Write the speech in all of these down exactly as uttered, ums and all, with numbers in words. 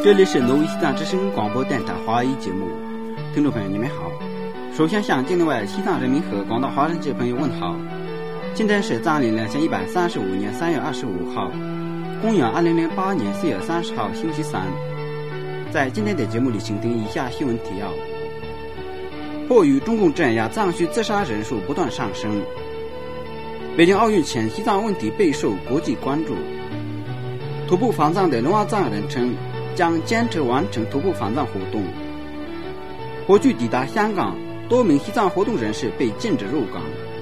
这里是挪威西藏之声广播电台华语节目，听众朋友你们好。首先向境内外西藏人民和广大华人界朋友问好。今天是藏历两千一百三十五年三月二十五号，公元二零零八年四月三十号星期三。在今天的节目里，请听以下新闻提要。迫于中共镇压，藏区自杀人数不断上升。北京奥运前，西藏问题备受国际关注。徒步访藏的龙王藏人称，将坚持完成徒步访藏活动。火炬抵达香港，多名西藏活动人士被禁止入港。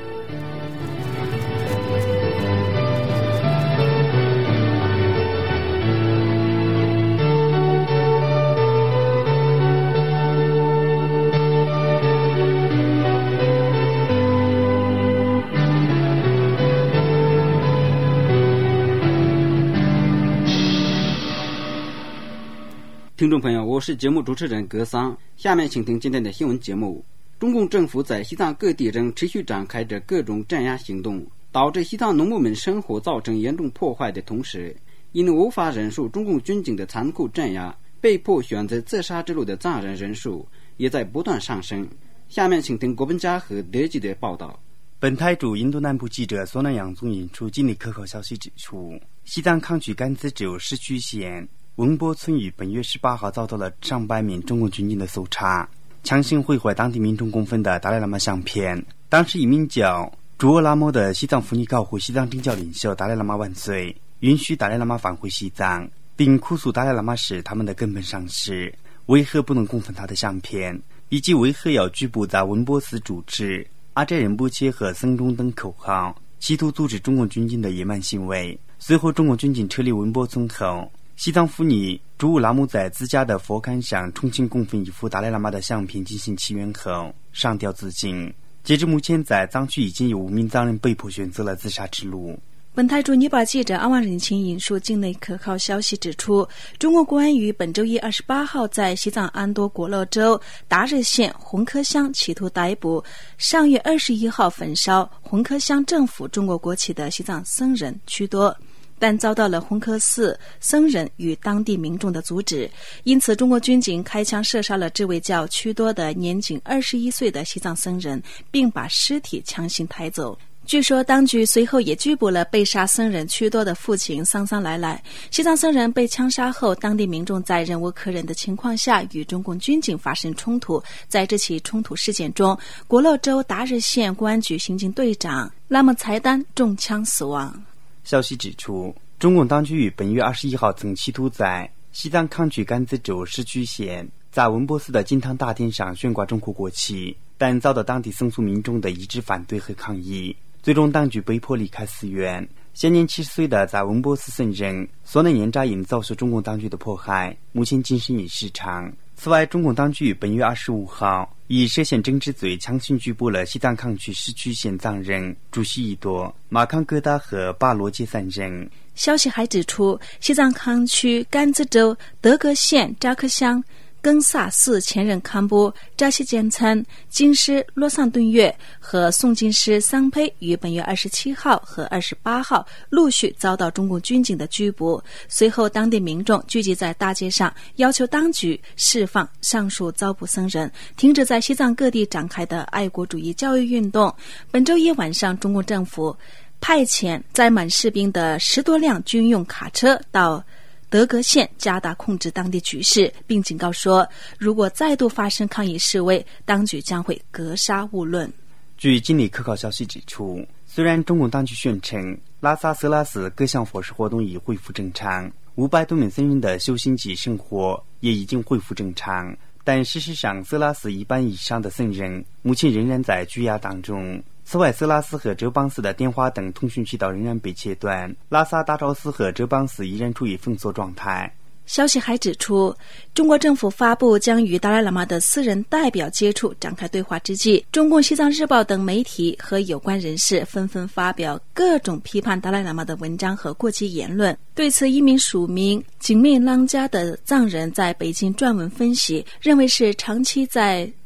听众朋友，我是节目主持人格桑，下面请听今天的新闻节目。中共政府在西藏各地仍持续展开着各种镇压行动，导致西藏农牧们生活造成严重破坏的同时，因无法忍受中共军警的残酷镇压，被迫选择自杀之路的藏人人数也在不断上升。下面请听国本家和德记的报道。 本台驻印度南部记者索南洋总引述近日可靠消息指出，西藏康区甘孜州市区县文波村于本月十八号遭到了上百名中共军警的搜查，强行毁坏当地民众供奉的达赖喇嘛相片。当时一名叫朱尔拉莫的西藏妇女高呼西藏政教领袖达赖喇嘛万岁，允许达赖喇嘛返回西藏，并哭诉达赖喇嘛是他们的根本上师，为何不能供奉他的相片，以及为何要拘捕在文波寺主持阿斋仁波切和僧中等口号，企图阻止中共军警的野蛮行为。随后中共军警撤离文波村后，西藏妇女朱乌拉木在自家的佛龛上重新供奉一幅达赖喇嘛的相片进行祈愿后上吊自尽。截至目前，在藏区已经有五名藏人被迫选择了自杀之路。 本台驻尼泊尔记者阿万仁清引述境内可靠消息指出，中国公安于本周一二十八号在西藏安多果勒州达日县红科乡企图逮捕上月二十一号焚烧红科乡政府中国国旗的西藏僧人屈多，但遭到了红科寺僧人与当地民众的阻止，因此中国军警开枪射杀了这位叫屈多的年仅二十一岁的西藏僧人，并把尸体强行抬走。据说当局随后也拘捕了被杀僧人屈多的父亲桑桑来来。西藏僧人被枪杀后，当地民众在忍无可忍的情况下与中共军警发生冲突。在这起冲突事件中，果勒州达日县公安局刑警队长拉木才丹中枪死亡。 消息指出，中共当局于本月二十一号曾企图在西藏康区甘孜州市区县在文波寺的金堂大殿上悬挂中国国旗，但遭到当地僧俗民众的一致反对和抗议，最终当局被迫离开寺院。现年七十岁的在文波寺僧人索南延扎因遭受中共当局的迫害，目前精神已失常。此外，中共当局于本月二十五号以涉嫌政治罪强行拘捕了西藏康区市区县藏人朱西一多、马康疙瘩和巴罗杰三人。 消息还指出，西藏康区甘孜州德格县扎克乡更萨寺前任堪布扎西坚参经师洛桑顿月和诵经师桑佩于本月二十七号和二十八号陆续遭到中共军警的拘捕。随后当地民众聚集在大街上，要求当局释放上述遭捕僧人，停止在西藏各地展开的爱国主义教育运动。本周一晚上，中共政府派遣载满士兵的十多辆军用卡车到德格县加大控制当地局势，并警告说，如果再度发生抗议示威，当局将会格杀勿论。 据近日可靠消息指出，虽然中共当局宣称拉萨色拉寺各项佛事活动已恢复正常，五百多名僧人的修行及生活也已经恢复正常，但事实上色拉寺一半以上的僧人目前仍然在拘押当中。此外，色拉寺和哲邦寺的电话等通讯渠道仍然被切断，拉萨大昭寺和哲邦寺依然处于封锁状态。 消息还指出，中国政府发布将与达赖喇嘛的私人代表接触展开对话之际，中共西藏日报等媒体和有关人士纷纷发表各种批判达赖喇嘛的文章和过激言论。对此，一名署名景命浪家的藏人在北京撰文分析，认为是长期在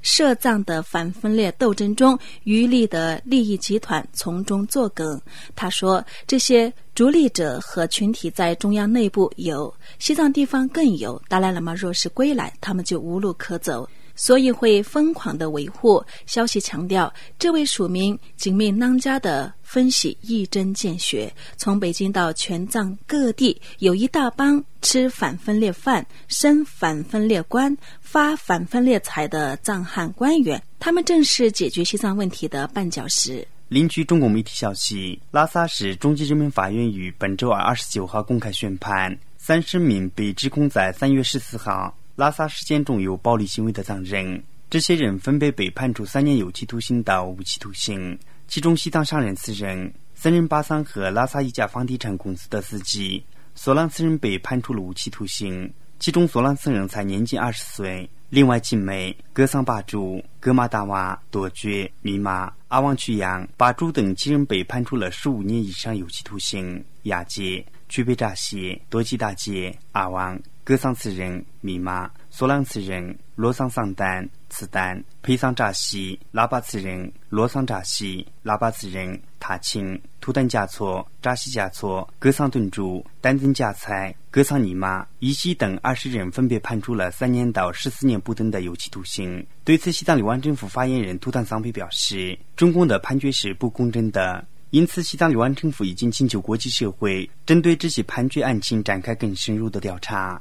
涉藏的反分裂斗争中渔利的利益集团从中作梗。他说，这些逐利者和群体在中央内部有，西藏地方更有，达赖喇嘛若是归来，他们就无路可走，所以会疯狂的维护。消息强调，这位署名紧密囊家的分析一针见血，从北京到全藏各地有一大帮吃反分裂饭、升反分裂官、发反分裂财的藏汉官员，他们正是解决西藏问题的绊脚石。 邻居中国媒体消息，拉萨市中级人民法院于本周二二十九号公开宣判，三十名被指控在三月十四号拉萨事件中有暴力行为的藏人，这些人分别被判处三年有期徒刑到无期徒刑。其中西藏商人四人，僧人巴桑和拉萨一家房地产公司的司机索朗僧人被判处了无期徒刑，其中索朗僧人才年仅二十岁。另外金美、格桑巴珠、格玛达瓦、多觉、密码、阿旺曲阳、巴珠等七人被判处了十五年以上有期徒刑。亚杰、曲贝扎西、多吉大杰、阿旺、格桑次人、密码、索朗次人、罗桑桑丹、次丹、佩桑扎西、拉巴次人、罗桑扎西、拉巴次人、塔钦、图丹加措、扎西加措、格桑顿珠、丹增加菜、格桑尼玛、伊西等二十人分别判处了三年到十四年不等的有期徒刑。对此，西藏流亡政府发言人图坦桑佩表示，中共的判决是不公正的，因此西藏流亡政府已经请求国际社会针对这些判决案情展开更深入的调查。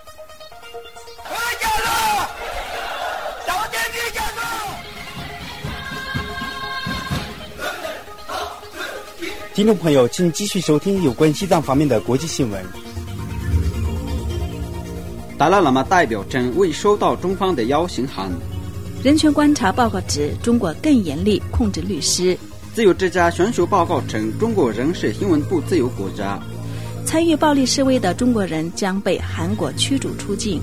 听众朋友，请继续收听有关西藏方面的国际新闻。 达赖喇嘛代表称未收到中方的邀请函。 人权观察报告指，中国更严厉控制律师。 自由之家选修报告称，中国仍是新闻不自由国家。 参与暴力示威的中国人将被韩国驱逐出境。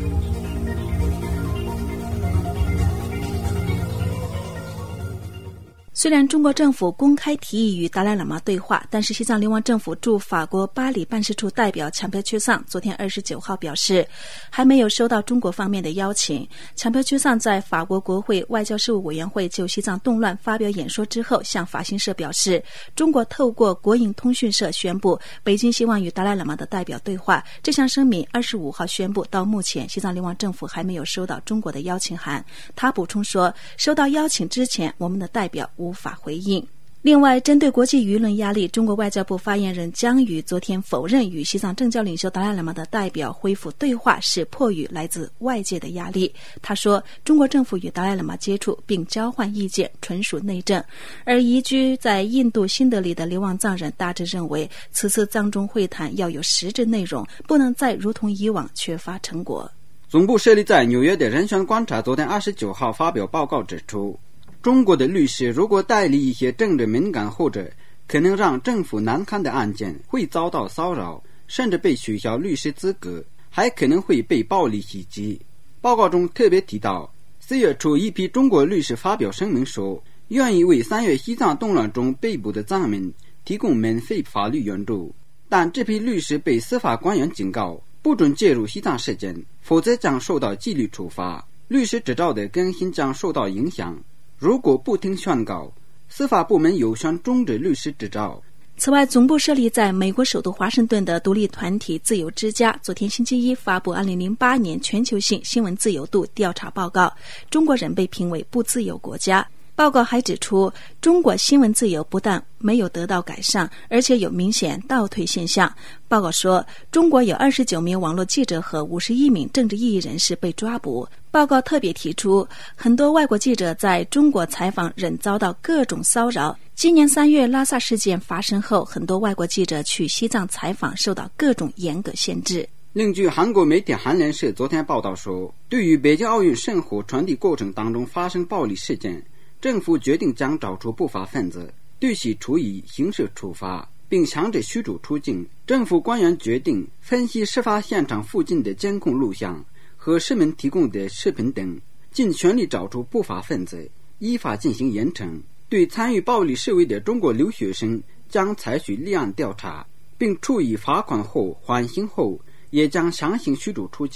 虽然中国政府公开提议与达赖喇嘛对话，但是西藏流亡政府驻法国巴黎办事处代表强票缺桑昨天二十九号表示，还没有收到中国方面的邀请。强票缺桑在法国国会外交事务委员会就西藏动乱发表演说之后，向法新社表示，中国透过国营通讯社宣布，北京希望与达赖喇嘛的代表对话。这项声明二十五号宣布，到目前西藏流亡政府还没有收到中国的邀请函。他补充说，收到邀请之前，我们的代表无法回应。另外，针对国际舆论压力，中国外交部发言人姜宇昨天否认与西藏政教领袖达赖喇嘛的代表恢复对话是迫于来自外界的压力。他说，中国政府与达赖喇嘛接触并交换意见纯属内政，而移居在印度新德里的流亡藏人大致认为，此次藏中会谈要有实质内容，不能再如同以往缺乏成果。 总部设立在纽约的人权观察昨天二十九号发表报告指出，中国的律师如果代理一些政治敏感或者可能让政府难堪的案件，会遭到骚扰，甚至被取消律师资格，还可能会被暴力袭击。报告中特别提到，四月初一批中国律师发表声明说，愿意为三月西藏动乱中被捕的藏民提供免费法律援助，但这批律师被司法官员警告，不准介入西藏事件，否则将受到纪律处罚，律师执照的更新将受到影响。如果不听劝告，司法部门有权终止律师执照。 此外，总部设立在美国首都华盛顿的独立团体自由之家昨天星期一发布二零零八年全球性新闻自由度调查报告，中国仍被评为不自由国家。报告还指出，中国新闻自由不但没有得到改善，而且有明显倒退现象。报告说，中国有二十九名网络记者和五十一名政治异议人士被抓捕。报告特别提出，很多外国记者在中国采访仍遭到各种骚扰。今年三月拉萨事件发生后，很多外国记者去西藏采访受到各种严格限制。 另据韩国媒体韩联社昨天报道说，对于北京奥运圣火传递过程当中发生暴力事件，政府决定将找出不法分子，对其处以刑事处罚，并强制驱逐出境。政府官员决定分析事发现场附近的监控录像和市民提供的视频等，尽全力找出不法分子，依法进行严惩。对参与暴力示威的中国留学生将采取立案调查，并处以罚款后缓刑后，也将强行驱逐出境。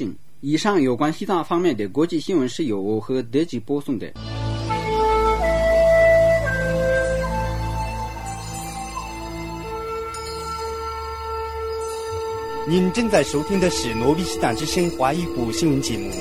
以上有关西藏方面的国际新闻是由我和德吉播送的。 您正在收听的是挪威西藏之声华语部新闻节目。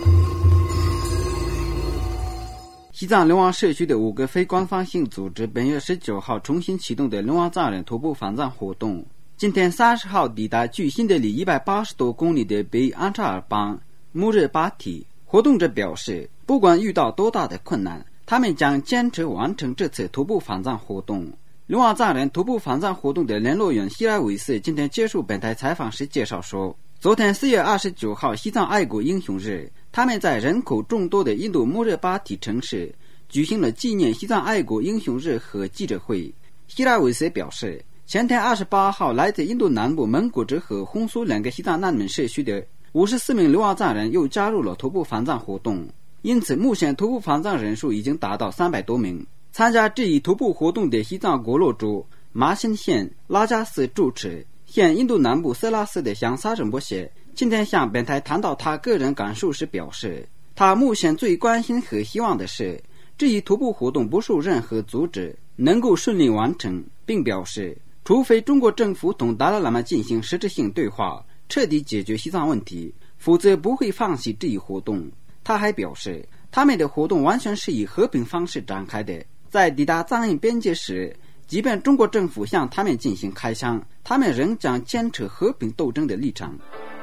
西藏流亡社区的五个非官方性组织本月十九号重新启动的流亡藏人徒步返藏活动，今天三十号抵达距新德里一百八十多公里的北安扎尔邦穆热巴提。活动者表示，不管遇到多大的困难，他们将坚持完成这次徒步返藏活动。流亡藏人徒步返藏活动的联络员希莱韦斯今天接受本台采访时介绍说，昨天四月二十九号西藏爱国英雄日，他们在人口众多的印度穆热巴提城市举行了纪念西藏爱国英雄日和记者会。希莱韦斯表示，前天二十八号来自印度南部蒙古族和红苏两个西藏难民社区的五十四名流亡藏人又加入了徒步返藏活动，因此目前徒步返藏人数已经达到三百多名。参加这一徒步活动的西藏国洛州麻新县拉加斯住持现印度南部色拉寺的香萨仁波谢今天向本台谈到他个人感受时表示，他目前最关心和希望的是这一徒步活动不受任何阻止，能够顺利完成，并表示除非中国政府同达赖喇嘛进行实质性对话，彻底解决西藏问题，否则不会放弃这一活动。他还表示，他们的活动完全是以和平方式展开的，在抵达藏印边界时，即便中国政府向他们进行开枪，他们仍将坚持和平斗争的立场。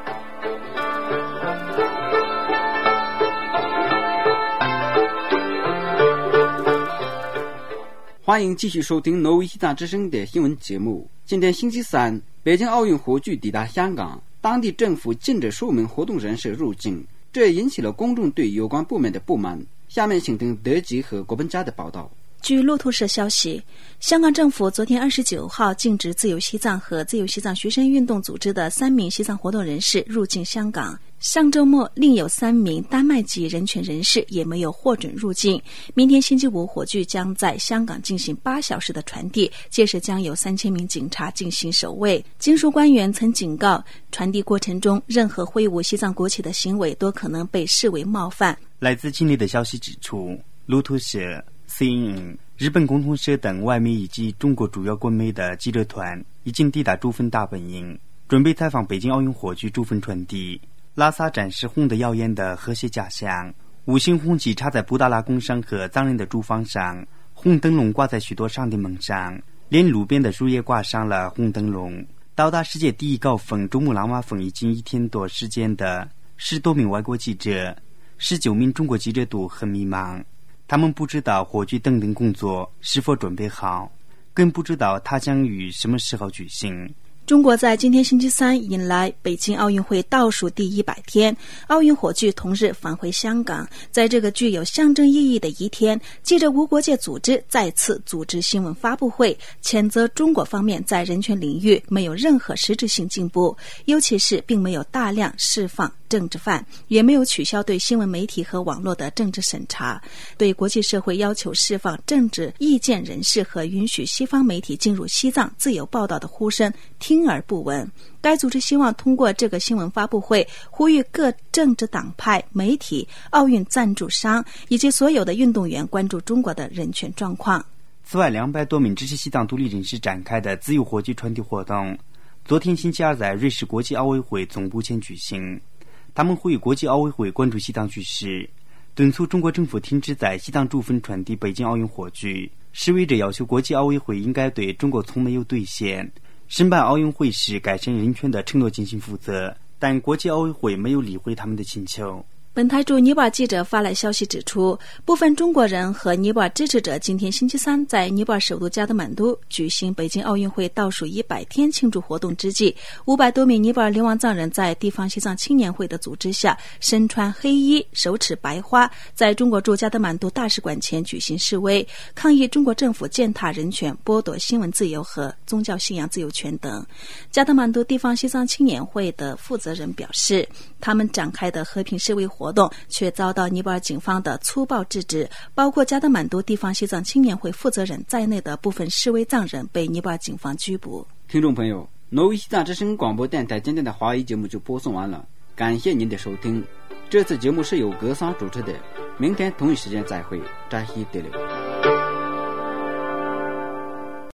欢迎继续收听挪威西藏之声的新闻节目。今天星期三，北京奥运火炬抵达香港，当地政府禁止数名活动人士入境，这引起了公众对有关部门的不满。下面请听德吉和国本家的报道。 据路透社消息，香港政府昨天二十九号禁止自由西藏和自由西藏学生运动组织的三名西藏活动人士入境香港。上周末，另有三名丹麦籍人权人士也没有获准入境。明天星期五，火炬将在香港进行八小时的传递，届时将有三千名警察进行守卫。经属官员曾警告，传递过程中任何挥舞西藏国旗的行为都可能被视为冒犯。 来自境内的消息指出，路透社、C N N、日本共同社等外媒以及中国主要官媒的记者团已经抵达珠峰大本营，准备采访北京奥运火炬珠峰传递。拉萨展示红的耀眼的和谐假象，五星红旗插在布达拉宫上和藏人的住房上，红灯笼挂在许多商店门上，连路边的树也挂上了红灯笼。到达世界第一高峰珠穆朗玛峰已经一天多时间的十多名外国记者，十九名中国记者都很迷茫，他们不知道火炬等等工作是否准备好，更不知道它将于什么时候举行。 中国在今天星期三迎来北京奥运会倒数第一百天，奥运火炬同日返回香港。在这个具有象征意义的一天，记者无国界组织再次组织新闻发布会，谴责中国方面在人权领域没有任何实质性进步，尤其是并没有大量释放政治犯，也没有取消对新闻媒体和网络的政治审查，对国际社会要求释放政治意见人士和允许西方媒体进入西藏自由报道的呼声听而不闻。该组织希望通过这个新闻发布会，呼吁各政治党派、媒体、奥运赞助商以及所有的运动员关注中国的人权状况。 此外，两百多名支持西藏独立人士展开的自由火炬传递活动，昨天星期二在瑞士国际奥委会总部前举行。他们呼吁国际奥委会关注西藏局势，敦促中国政府停止在西藏珠峰传递北京奥运火炬。示威者要求国际奥委会应该对中国从没有兑现申办奥运会时改善人权的承诺进行负责，但国际奥委会没有理会他们的请求。 本台驻尼泊尔记者发来消息指出，部分中国人和尼泊尔支持者今天星期三在尼泊尔首都加德满都举行北京奥运会倒数一百天庆祝活动之际，五百多名尼泊尔流亡藏人在地方西藏青年会的组织下，身穿黑衣，手持白花，在中国驻加德满都大使馆前举行示威，抗议中国政府践踏人权、剥夺新闻自由和宗教信仰自由权等。加德满都地方西藏青年会的负责人表示，他们展开的和平示威活动却遭到尼泊尔警方的粗暴制止，包括加德满都地方西藏青年会负责人在内的部分示威藏人被尼泊尔警方拘捕。 听众朋友，挪威西藏之声广播电台今天的华语节目就播送完了， 感谢您的收听。这次节目是由格桑主持的，明天同一时间再会，扎西德勒。